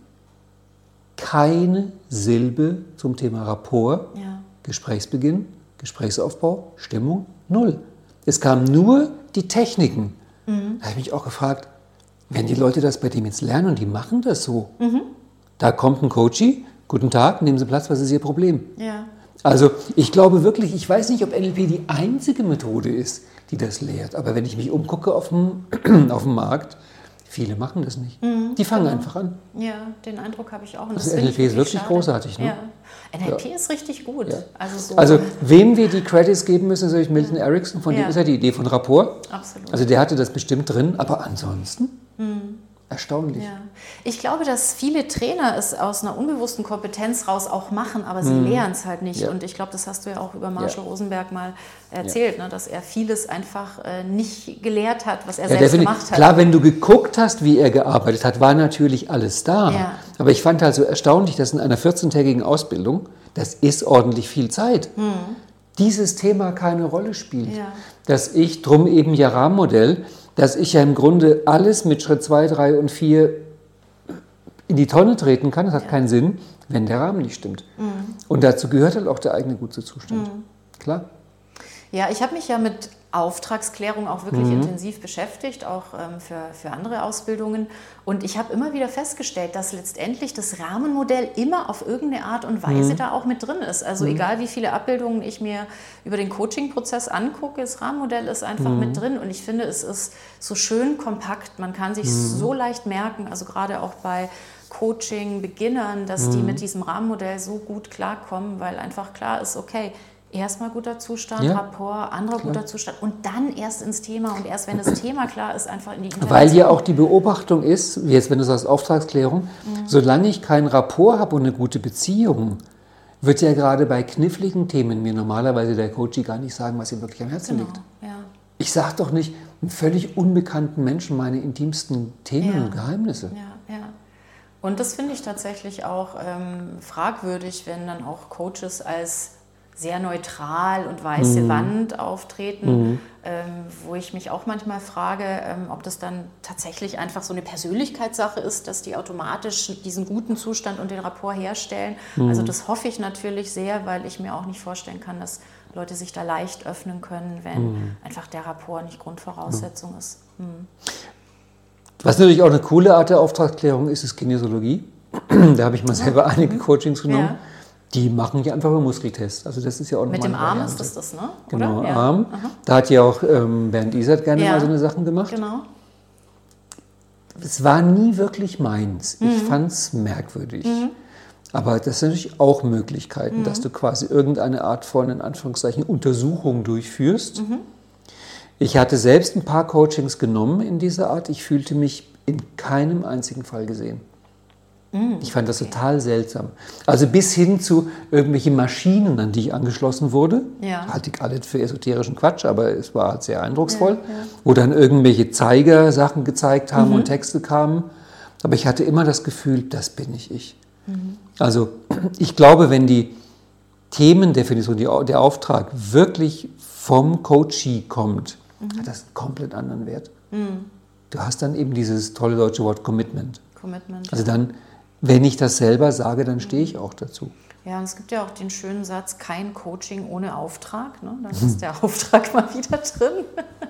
Keine Silbe zum Thema Rapport, Gesprächsbeginn, Gesprächsaufbau, Stimmung, null. Es kamen nur die Techniken. Da habe ich mich auch gefragt, wenn die Leute das bei dem jetzt lernen und die machen das so, da kommt ein Coachie, guten Tag, nehmen Sie Platz, was ist Ihr Problem? Ja. Also ich glaube wirklich, ich weiß nicht, ob NLP die einzige Methode ist, die das lehrt. Aber wenn ich mich umgucke auf dem Markt, viele machen das nicht. Die fangen einfach an. Ja, den Eindruck habe ich auch. Und das NLP ist wirklich großartig. Ne? Ja. NLP ist richtig gut. Ja. Also wem wir die Credits geben müssen, ist natürlich Milton Erickson, von dem ist ja die Idee von Rapport. Absolut. Also der hatte das bestimmt drin, aber ansonsten... Erstaunlich. Ja. Ich glaube, dass viele Trainer es aus einer unbewussten Kompetenz raus auch machen, aber sie lernen es halt nicht. Ja. Und ich glaube, das hast du ja auch über Marshall Rosenberg mal erzählt, ne, dass er vieles einfach nicht gelehrt hat, was er selbst gemacht hat. Klar, wenn du geguckt hast, wie er gearbeitet hat, war natürlich alles da. Ja. Aber ich fand halt so erstaunlich, dass in einer 14-tägigen Ausbildung, das ist ordentlich viel Zeit, dieses Thema keine Rolle spielt. Ja. Dass ich, drum eben ja Rahmenmodell, dass ich ja im Grunde alles mit Schritt 2, 3 und 4 in die Tonne treten kann. Das hat keinen Sinn, wenn der Rahmen nicht stimmt. Und dazu gehört halt auch der eigene gute Zustand. Klar. Ja, ich habe mich ja mit Auftragsklärung auch wirklich intensiv beschäftigt, auch für andere Ausbildungen. Und ich habe immer wieder festgestellt, dass letztendlich das Rahmenmodell immer auf irgendeine Art und Weise da auch mit drin ist. Also egal, wie viele Abbildungen ich mir über den Coaching-Prozess angucke, das Rahmenmodell ist einfach mit drin. Und ich finde, es ist so schön kompakt. Man kann sich so leicht merken, also gerade auch bei Coaching-Beginnern, dass die mit diesem Rahmenmodell so gut klarkommen, weil einfach klar ist, okay, erstmal guter Zustand, Rapport, anderer guter Zustand und dann erst ins Thema und erst wenn das Thema klar ist, einfach in die Intervention. Weil ja auch die Beobachtung ist, jetzt wenn du sagst Auftragsklärung, solange ich keinen Rapport habe und eine gute Beziehung, wird ja gerade bei kniffligen Themen mir normalerweise der Coach gar nicht sagen, was ihm wirklich am Herzen liegt. Ja. Ich sage doch nicht einem völlig unbekannten Menschen meine intimsten Themen und Geheimnisse. Ja. Und das finde ich tatsächlich auch fragwürdig, wenn dann auch Coaches als sehr neutral und weiße Wand auftreten, wo ich mich auch manchmal frage, ob das dann tatsächlich einfach so eine Persönlichkeitssache ist, dass die automatisch diesen guten Zustand und den Rapport herstellen. Also das hoffe ich natürlich sehr, weil ich mir auch nicht vorstellen kann, dass Leute sich da leicht öffnen können, wenn einfach der Rapport nicht Grundvoraussetzung ist. Was natürlich auch eine coole Art der Auftragsklärung ist, ist Kinesiologie. Da habe ich mal selber einige Coachings genommen. Ja. Die machen ja einfach einen Muskeltest. Also das ist ja auch mit dem Arm ist das, ne? Genau, oder? Arm. Aha. Da hat ja auch Bernd Isert gerne mal so eine Sachen gemacht. Genau. Es war nie wirklich meins. Ich fand es merkwürdig. Aber das sind natürlich auch Möglichkeiten, dass du quasi irgendeine Art von, in Anführungszeichen, Untersuchung durchführst. Ich hatte selbst ein paar Coachings genommen in dieser Art. Ich fühlte mich in keinem einzigen Fall gesehen. Ich fand das total seltsam. Also bis hin zu irgendwelchen Maschinen, an die ich angeschlossen wurde. Halte ich alle für esoterischen Quatsch, aber es war halt sehr eindrucksvoll. Wo dann irgendwelche Zeiger Sachen gezeigt haben und Texte kamen. Aber ich hatte immer das Gefühl, das bin nicht ich. Also ich glaube, wenn die Themendefinition, der Auftrag wirklich vom Coachee kommt, hat das einen komplett anderen Wert. Du hast dann eben dieses tolle deutsche Wort Commitment. Also dann, wenn ich das selber sage, dann stehe ich auch dazu. Ja, und es gibt ja auch den schönen Satz, kein Coaching ohne Auftrag. Ne? Dann ist der Auftrag mal wieder drin.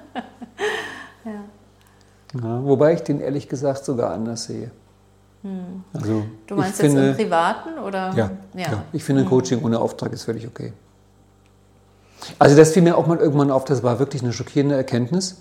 Ja, wobei ich den ehrlich gesagt sogar anders sehe. Also, du meinst jetzt im Privaten? Oder? Ja. Ich finde, ein Coaching ohne Auftrag ist völlig okay. Also das fiel mir auch mal irgendwann auf, das war wirklich eine schockierende Erkenntnis.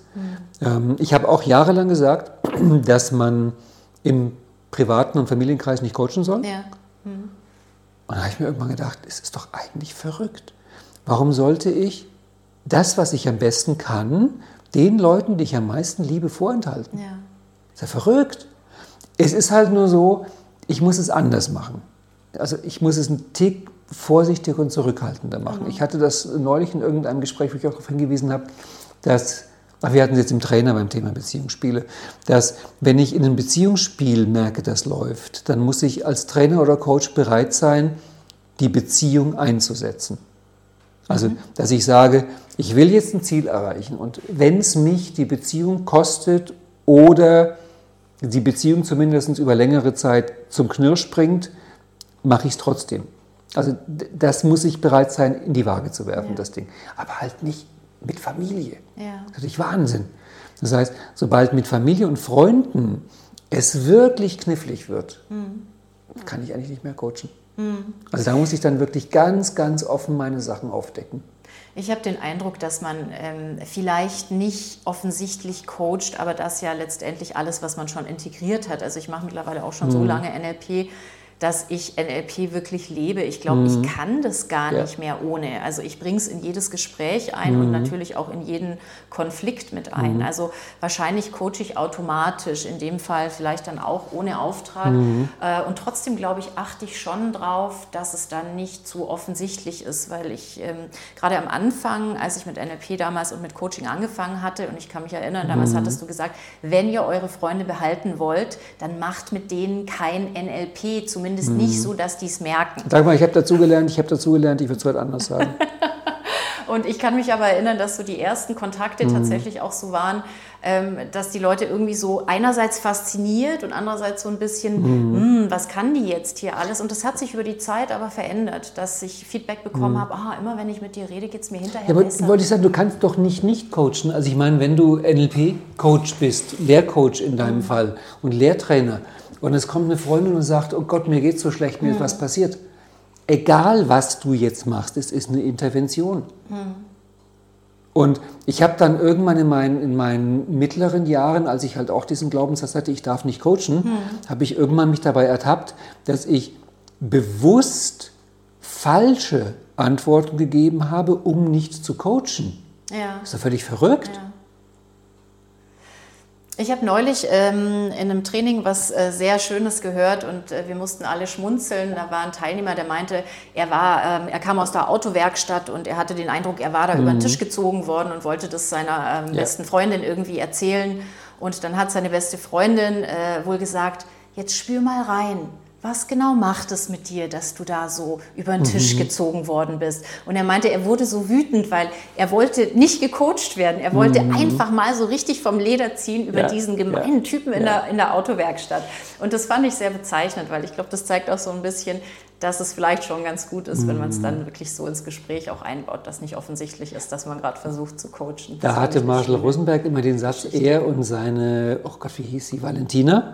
Ich habe auch jahrelang gesagt, dass man im privaten und Familienkreis nicht coachen soll. Und da habe ich mir irgendwann gedacht, es ist doch eigentlich verrückt. Warum sollte ich das, was ich am besten kann, den Leuten, die ich am meisten liebe, vorenthalten? Ist ja verrückt. Es ist halt nur so, ich muss es anders machen. Also ich muss es einen Tick vorsichtiger und zurückhaltender machen. Ich hatte das neulich in irgendeinem Gespräch, wo ich auch darauf hingewiesen habe, dass, wir hatten es jetzt im Trainer beim Thema Beziehungsspiele, dass wenn ich in einem Beziehungsspiel merke, das läuft, dann muss ich als Trainer oder Coach bereit sein, die Beziehung einzusetzen. Also, dass ich sage, ich will jetzt ein Ziel erreichen und wenn es mich die Beziehung kostet oder die Beziehung zumindest über längere Zeit zum Knirsch bringt, mache ich es trotzdem. Also das muss ich bereit sein, in die Waage zu werfen, das Ding. Aber halt nicht mit Familie. Das ist natürlich Wahnsinn. Das heißt, sobald mit Familie und Freunden es wirklich knifflig wird, kann ich eigentlich nicht mehr coachen. Also da muss ich dann wirklich ganz, ganz offen meine Sachen aufdecken. Ich habe den Eindruck, dass man vielleicht nicht offensichtlich coacht, aber das ja letztendlich alles, was man schon integriert hat. Also ich mache mittlerweile auch schon so lange NLP, dass ich NLP wirklich lebe. Ich glaube, ich kann das gar nicht mehr ohne. Also ich bringe es in jedes Gespräch ein und natürlich auch in jeden Konflikt mit ein. Also wahrscheinlich coache ich automatisch, in dem Fall vielleicht dann auch ohne Auftrag. Und trotzdem, glaube ich, achte ich schon drauf, dass es dann nicht zu offensichtlich ist, weil ich gerade am Anfang, als ich mit NLP damals und mit Coaching angefangen hatte, und ich kann mich erinnern, damals hattest du gesagt, wenn ihr eure Freunde behalten wollt, dann macht mit denen kein NLP, zumindest nicht so, dass die es merken. Sag mal, ich habe dazu gelernt, ich würde es heute anders sagen. Und ich kann mich aber erinnern, dass so die ersten Kontakte tatsächlich auch so waren, dass die Leute irgendwie so einerseits fasziniert und andererseits so ein bisschen, was kann die jetzt hier alles? Und das hat sich über die Zeit aber verändert, dass ich Feedback bekommen habe, immer wenn ich mit dir rede, geht es mir hinterher besser. Aber wollte ich sagen, du kannst doch nicht coachen. Also ich meine, wenn du NLP-Coach bist, Lehrcoach in deinem Fall und Lehrtrainer und es kommt eine Freundin und sagt, oh Gott, mir geht's so schlecht, mir ist was passiert. Egal, was du jetzt machst, es ist eine Intervention. Und ich habe dann irgendwann in meinen mittleren Jahren, als ich halt auch diesen Glaubenssatz hatte, ich darf nicht coachen, habe ich irgendwann mich dabei ertappt, dass ich bewusst falsche Antworten gegeben habe, um nicht zu coachen. Ja. Das ist doch völlig verrückt. Ja. Ich habe neulich in einem Training was sehr Schönes gehört und wir mussten alle schmunzeln. Da war ein Teilnehmer, der meinte, er kam aus der Autowerkstatt und er hatte den Eindruck, er war da über den Tisch gezogen worden und wollte das seiner besten Freundin irgendwie erzählen. Und dann hat seine beste Freundin wohl gesagt, jetzt spür mal rein. Was genau macht es mit dir, dass du da so über den Tisch gezogen worden bist? Und er meinte, er wurde so wütend, weil er wollte nicht gecoacht werden. Er wollte einfach mal so richtig vom Leder ziehen über diesen gemeinen Typen in der Autowerkstatt. Und das fand ich sehr bezeichnend, weil ich glaube, das zeigt auch so ein bisschen, dass es vielleicht schon ganz gut ist, wenn man es dann wirklich so ins Gespräch auch einbaut, dass nicht offensichtlich ist, dass man gerade versucht zu coachen. Da hatte Marshall Rosenberg immer den Satz, er und seine, oh Gott, wie hieß sie, Valentina,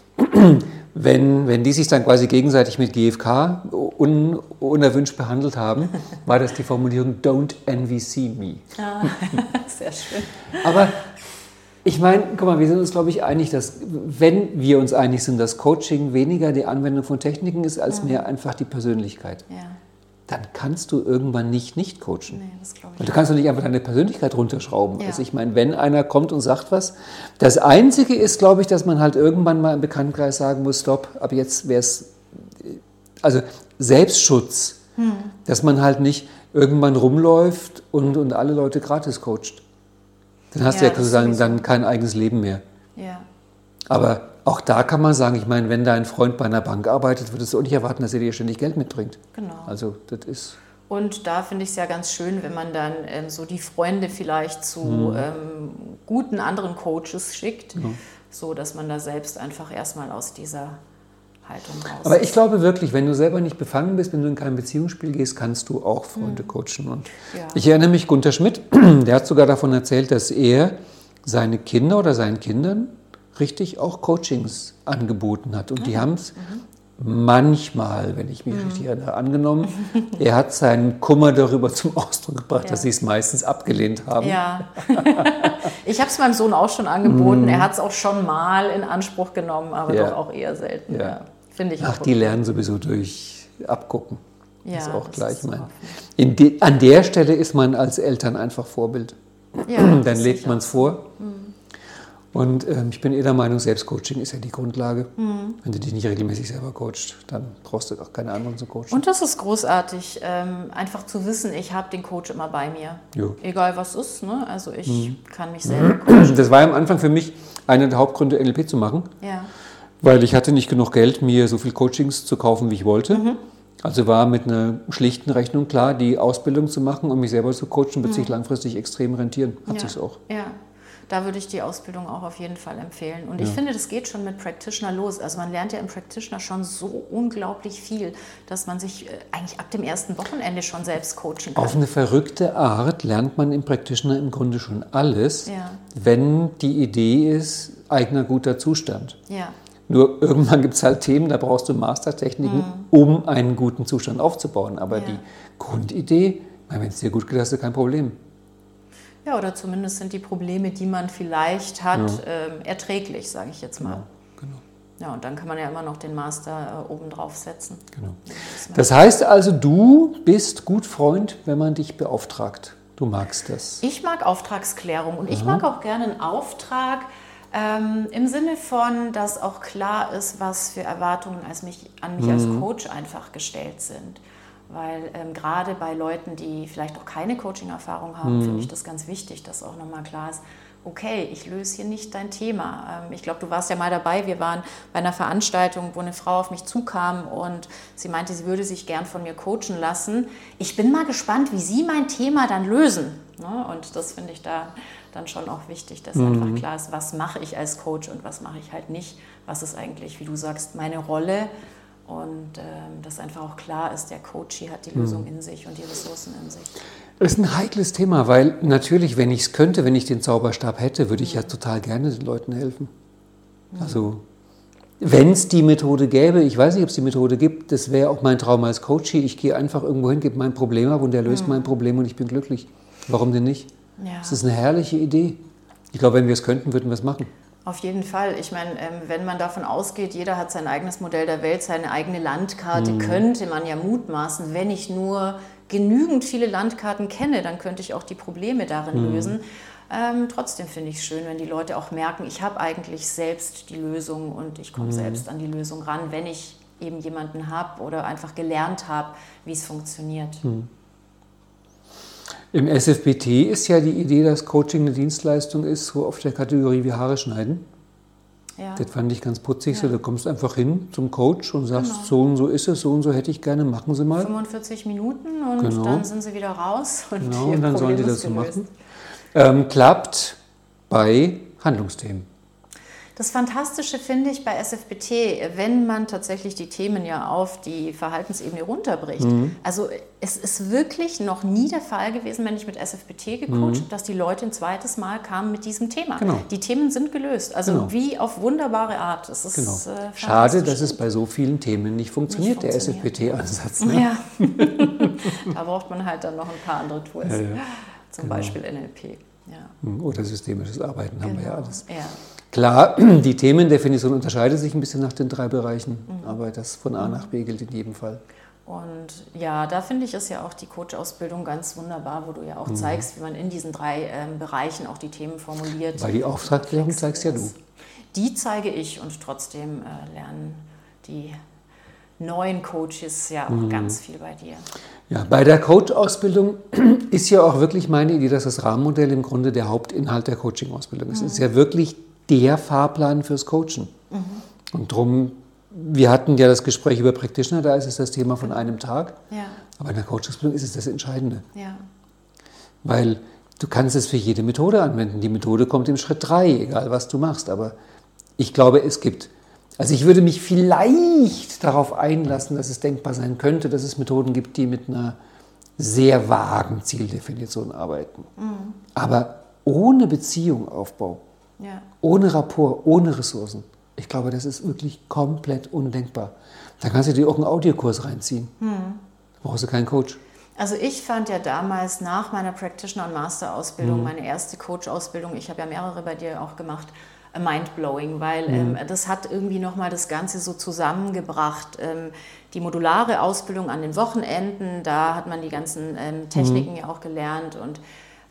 wenn die sich dann quasi gegenseitig mit GFK unerwünscht behandelt haben, war das die Formulierung Don't envy see me. Ja, sehr schön. Aber ich meine, guck mal, wir sind uns, glaube ich, einig, dass, wenn wir uns einig sind, dass Coaching weniger die Anwendung von Techniken ist, als mehr einfach die Persönlichkeit. Ja. Dann kannst du irgendwann nicht coachen. Nee, das glaube ich. Und du kannst doch nicht einfach deine Persönlichkeit runterschrauben. Ja. Also ich meine, wenn einer kommt und sagt was, das Einzige ist, glaube ich, dass man halt irgendwann mal im Bekanntenkreis sagen muss, stopp, aber jetzt wäre es, also Selbstschutz, dass man halt nicht irgendwann rumläuft und alle Leute gratis coacht. Dann hast du ja sozusagen dann kein eigenes Leben mehr. Ja. Aber auch da kann man sagen, ich meine, wenn dein Freund bei einer Bank arbeitet, würdest du auch nicht erwarten, dass er dir ständig Geld mitbringt. Genau. Also das ist... Und da finde ich es ja ganz schön, wenn man dann so die Freunde vielleicht zu guten anderen Coaches schickt, so dass man da selbst einfach erstmal aus dieser Haltung raus. Aber ich glaube wirklich, wenn du selber nicht befangen bist, wenn du in kein Beziehungsspiel gehst, kannst du auch Freunde coachen. Und ich erinnere mich, Gunther Schmidt, der hat sogar davon erzählt, dass er seine Kinder oder seinen Kindern richtig auch Coachings angeboten hat. Und die haben es manchmal, wenn ich mich richtig erinnere, angenommen. Er hat seinen Kummer darüber zum Ausdruck gebracht, dass sie es meistens abgelehnt haben. Ja, ich habe es meinem Sohn auch schon angeboten. Er hat es auch schon mal in Anspruch genommen, aber doch auch eher selten. Ja. Finde ich. Ach, die lernen sowieso durch Abgucken. Ja, das ist auch das gleich. ist An der Stelle ist man als Eltern einfach Vorbild. Ja, dann lebt man es vor. Und ich bin der Meinung, Selbstcoaching ist ja die Grundlage. Wenn du dich nicht regelmäßig selber coachst, dann brauchst du auch keine anderen zu coachen. Und das ist großartig, einfach zu wissen, ich habe den Coach immer bei mir. Jo. Egal was ist, ne? Also ich kann mich selber coachen. Das war am Anfang für mich einer der Hauptgründe, NLP zu machen. Ja. Weil ich hatte nicht genug Geld, mir so viel Coachings zu kaufen, wie ich wollte. Also war mit einer schlichten Rechnung klar, die Ausbildung zu machen und mich selber zu coachen, wird sich langfristig extrem rentieren. Hat sich's auch. Ja, da würde ich die Ausbildung auch auf jeden Fall empfehlen. Und ich finde, das geht schon mit Practitioner los. Also man lernt ja im Practitioner schon so unglaublich viel, dass man sich eigentlich ab dem ersten Wochenende schon selbst coachen kann. Auf eine verrückte Art lernt man im Practitioner im Grunde schon alles, wenn die Idee ist, eigener guter Zustand. Ja. Nur irgendwann gibt es halt Themen, da brauchst du Mastertechniken, um einen guten Zustand aufzubauen. Aber die Grundidee, wenn es dir gut geht, hast du kein Problem. Ja, oder zumindest sind die Probleme, die man vielleicht hat, erträglich, sage ich jetzt mal. Genau. Ja, und dann kann man ja immer noch den Master oben drauf setzen. Genau. Das heißt also, du bist gut Freund, wenn man dich beauftragt. Du magst das. Ich mag Auftragsklärung und ich mag auch gerne einen Auftrag, im Sinne von, dass auch klar ist, was für Erwartungen an mich als Coach einfach gestellt sind. Weil gerade bei Leuten, die vielleicht auch keine Coaching-Erfahrung haben, finde ich das ganz wichtig, dass auch nochmal klar ist, okay, ich löse hier nicht dein Thema. Ich glaube, du warst ja mal dabei, wir waren bei einer Veranstaltung, wo eine Frau auf mich zukam und sie meinte, sie würde sich gern von mir coachen lassen. Ich bin mal gespannt, wie Sie mein Thema dann lösen. Und das finde ich da dann schon auch wichtig, dass einfach klar ist, was mache ich als Coach und was mache ich halt nicht. Was ist eigentlich, wie du sagst, meine Rolle? Und dass einfach auch klar ist, der Coachee hat die Lösung in sich und die Ressourcen in sich. Das ist ein heikles Thema, weil natürlich, wenn ich es könnte, wenn ich den Zauberstab hätte, würde ich ja total gerne den Leuten helfen. Also, wenn es die Methode gäbe, ich weiß nicht, ob es die Methode gibt, das wäre auch mein Traum als Coachee. Ich gehe einfach irgendwo hin, gebe mein Problem ab und der löst mein Problem und ich bin glücklich. Warum denn nicht? Ja. Das ist eine herrliche Idee. Ich glaube, wenn wir es könnten, würden wir es machen. Auf jeden Fall. Ich meine, wenn man davon ausgeht, jeder hat sein eigenes Modell der Welt, seine eigene Landkarte, könnte man ja mutmaßen, wenn ich nur genügend viele Landkarten kenne, dann könnte ich auch die Probleme darin lösen. Trotzdem finde ich es schön, wenn die Leute auch merken, ich habe eigentlich selbst die Lösung und ich komme selbst an die Lösung ran, wenn ich eben jemanden habe oder einfach gelernt habe, wie es funktioniert. Im SFBT ist ja die Idee, dass Coaching eine Dienstleistung ist, so auf der Kategorie wie Haare schneiden. Ja. Das fand ich ganz putzig. So, du kommst einfach hin zum Coach und sagst, so und so ist es, so und so hätte ich gerne, machen Sie mal. 45 Minuten und dann sind Sie wieder raus. Und, und dann sollen die das so machen. Klappt bei Handlungsthemen. Das Fantastische finde ich bei SFBT, wenn man tatsächlich die Themen ja auf die Verhaltensebene runterbricht. Also es ist wirklich noch nie der Fall gewesen, wenn ich mit SFBT gecoacht habe, dass die Leute ein zweites Mal kamen mit diesem Thema. Genau. Die Themen sind gelöst, also wie auf wunderbare Art. Das ist Schade, dass es bei so vielen Themen nicht funktioniert. Der SFBT-Ansatz. Ne? Ja, da braucht man halt dann noch ein paar andere Tools, zum Beispiel NLP. Ja. Oder systemisches Arbeiten haben wir ja alles. Ja. Klar, die Themendefinition unterscheidet sich ein bisschen nach den 3 Bereichen, aber das von A nach B gilt in jedem Fall. Und ja, da finde ich, ist ja auch die Coach-Ausbildung ganz wunderbar, wo du ja auch zeigst, wie man in diesen 3 Bereichen auch die Themen formuliert. Weil die Auftragklärung zeigst ja du. Die zeige ich und trotzdem lernen die neuen Coaches ja auch ganz viel bei dir. Ja, bei der Coach-Ausbildung ist ja auch wirklich meine Idee, dass das Rahmenmodell im Grunde der Hauptinhalt der Coaching-Ausbildung ist. Es ist ja wirklich der Fahrplan fürs Coachen. Und drum, wir hatten ja das Gespräch über Practitioner, da ist es das Thema von einem Tag. Ja. Aber in der Coach-Ausbildung ist es das Entscheidende. Ja. Weil du kannst es für jede Methode anwenden. Die Methode kommt im Schritt 3, egal was du machst. Aber ich glaube, also ich würde mich vielleicht darauf einlassen, dass es denkbar sein könnte, dass es Methoden gibt, die mit einer sehr vagen Zieldefinition arbeiten. Aber ohne Beziehungsaufbau, ohne Rapport, ohne Ressourcen. Ich glaube, das ist wirklich komplett undenkbar. Da kannst du dir auch einen Audiokurs reinziehen. Da brauchst du keinen Coach. Also ich fand ja damals nach meiner Practitioner- und Master-Ausbildung, meine erste Coach-Ausbildung, ich habe ja mehrere bei dir auch gemacht, mindblowing, weil das hat irgendwie nochmal das Ganze so zusammengebracht. Die modulare Ausbildung an den Wochenenden, da hat man die ganzen Techniken ja auch gelernt und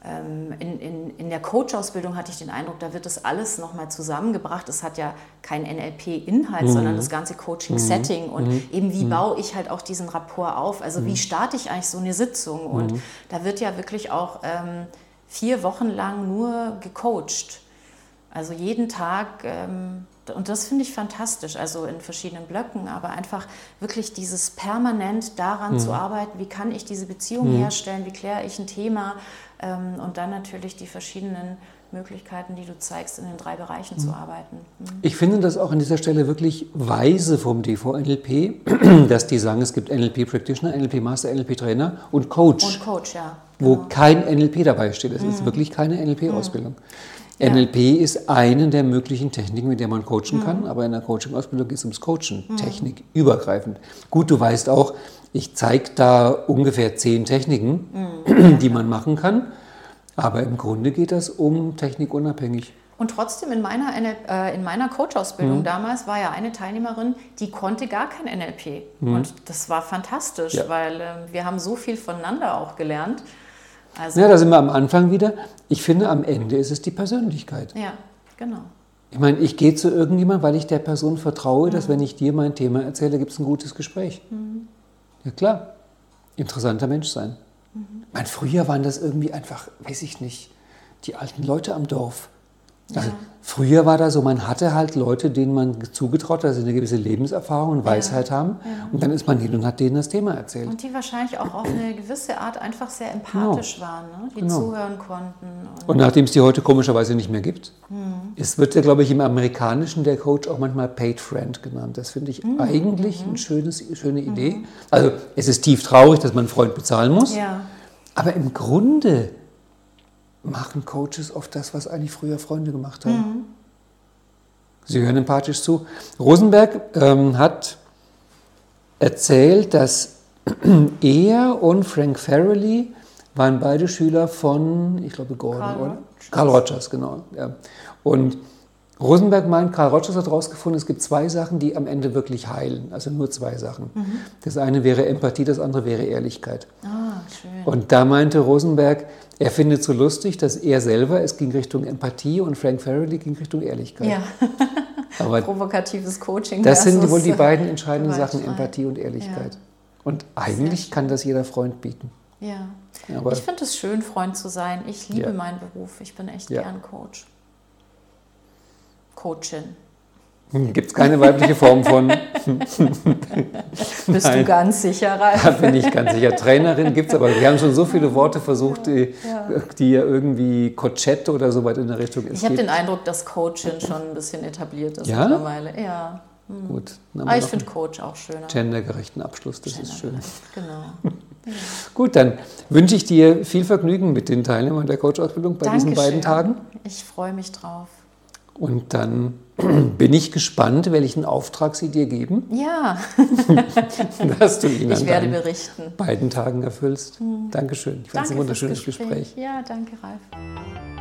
in der Coach-Ausbildung hatte ich den Eindruck, da wird das alles nochmal zusammengebracht. Es hat ja kein NLP-Inhalt, sondern das ganze Coaching-Setting und eben wie baue ich halt auch diesen Rapport auf, also wie starte ich eigentlich so eine Sitzung und da wird ja wirklich auch 4 Wochen lang nur gecoacht. Also jeden Tag, und das finde ich fantastisch, also in verschiedenen Blöcken, aber einfach wirklich dieses permanent daran zu arbeiten, wie kann ich diese Beziehung herstellen, wie kläre ich ein Thema und dann natürlich die verschiedenen Möglichkeiten, die du zeigst, in den 3 Bereichen zu arbeiten. Ich finde das auch an dieser Stelle wirklich weise vom DVNLP, dass die sagen, es gibt NLP-Practitioner, NLP-Master, NLP-Trainer und Coach. Und Coach, ja. Wo kein NLP dabei steht. Es ist wirklich keine NLP-Ausbildung. NLP ist eine der möglichen Techniken, mit der man coachen kann, aber in der Coaching-Ausbildung geht es ums Coachen, Technik übergreifend. Gut, du weißt auch, ich zeige da ungefähr 10 Techniken, die man machen kann, aber im Grunde geht das um Technik unabhängig. Und trotzdem in meiner Coach-Ausbildung damals war ja eine Teilnehmerin, die konnte gar kein NLP. Und das war fantastisch, weil wir haben so viel voneinander auch gelernt. Also, ja, da sind wir am Anfang wieder. Ich finde, am Ende ist es die Persönlichkeit. Ja, genau. Ich meine, ich gehe zu irgendjemandem, weil ich der Person vertraue, dass wenn ich dir mein Thema erzähle, gibt es ein gutes Gespräch. Ja klar, interessanter Mensch sein. Ich meine, früher waren das irgendwie einfach, weiß ich nicht, die alten Leute am Dorf. Also früher war da so, man hatte halt Leute, denen man zugetraut hat, dass sie eine gewisse Lebenserfahrung und Weisheit haben. Und dann ist man hin und hat denen das Thema erzählt. Und die wahrscheinlich auch auf eine gewisse Art einfach sehr empathisch waren, ne? Die zuhören konnten. Und nachdem es die heute komischerweise nicht mehr gibt, es wird ja, glaube ich, im Amerikanischen der Coach auch manchmal Paid Friend genannt. Das finde ich eigentlich eine schöne Idee. Also es ist tief traurig, dass man einen Freund bezahlen muss. Ja. Aber im Grunde machen Coaches oft das, was eigentlich früher Freunde gemacht haben. Sie hören empathisch zu. Rosenberg hat erzählt, dass er und Frank Farrelly waren beide Schüler von, ich glaube, Carl Rogers, genau. Ja. Und Rosenberg meint, Carl Rogers hat herausgefunden, es gibt 2 Sachen, die am Ende wirklich heilen. Also nur 2 Sachen. Das eine wäre Empathie, das andere wäre Ehrlichkeit. Ah, schön. Und da meinte Rosenberg, er findet es so lustig, dass er selber, es ging Richtung Empathie und Frank Farrelly ging Richtung Ehrlichkeit. Ja. Aber provokatives Coaching. das sind wohl die beiden entscheidenden Sachen, Empathie und Ehrlichkeit. Ja. Und eigentlich kann das jeder Freund bieten. Ja. Aber ich finde es schön, Freund zu sein. Ich liebe meinen Beruf. Ich bin echt gern Coach. Coachin. Gibt es keine weibliche Form von? Bist du ganz sicher, Ralf? Da bin ich ganz sicher. Trainerin gibt es, aber wir haben schon so viele Worte versucht, die ja irgendwie Coachette oder so weit in der Richtung ist. Ich habe den Eindruck, dass Coachin schon ein bisschen etabliert ist mittlerweile. Ja. Gut. Aber ich finde Coach auch schöner. Gendergerechten Abschluss, das ist schön. Genau. Gut, dann wünsche ich dir viel Vergnügen mit den Teilnehmern der Coach-Ausbildung bei diesen beiden Tagen. Ich freue mich drauf. Und dann bin ich gespannt, welchen Auftrag sie dir geben. Ja. Dass du ihn ich an werde berichten. beiden Tagen erfüllst. Dankeschön. Ich fand es ein wunderschönes Gespräch. Ja, danke, Ralf.